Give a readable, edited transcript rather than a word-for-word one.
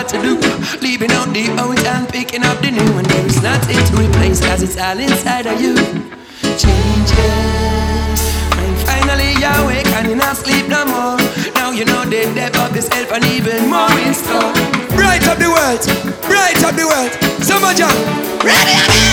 what to do. Leaving out the old and picking up the new. And there is nothing to replace, cause it's all inside of you. Changes. And finally you're awake and you're not sleep no more. Now you know the depth of yourself and even more in store. Bright up the world, bright up the world. Summer Jam, ready again.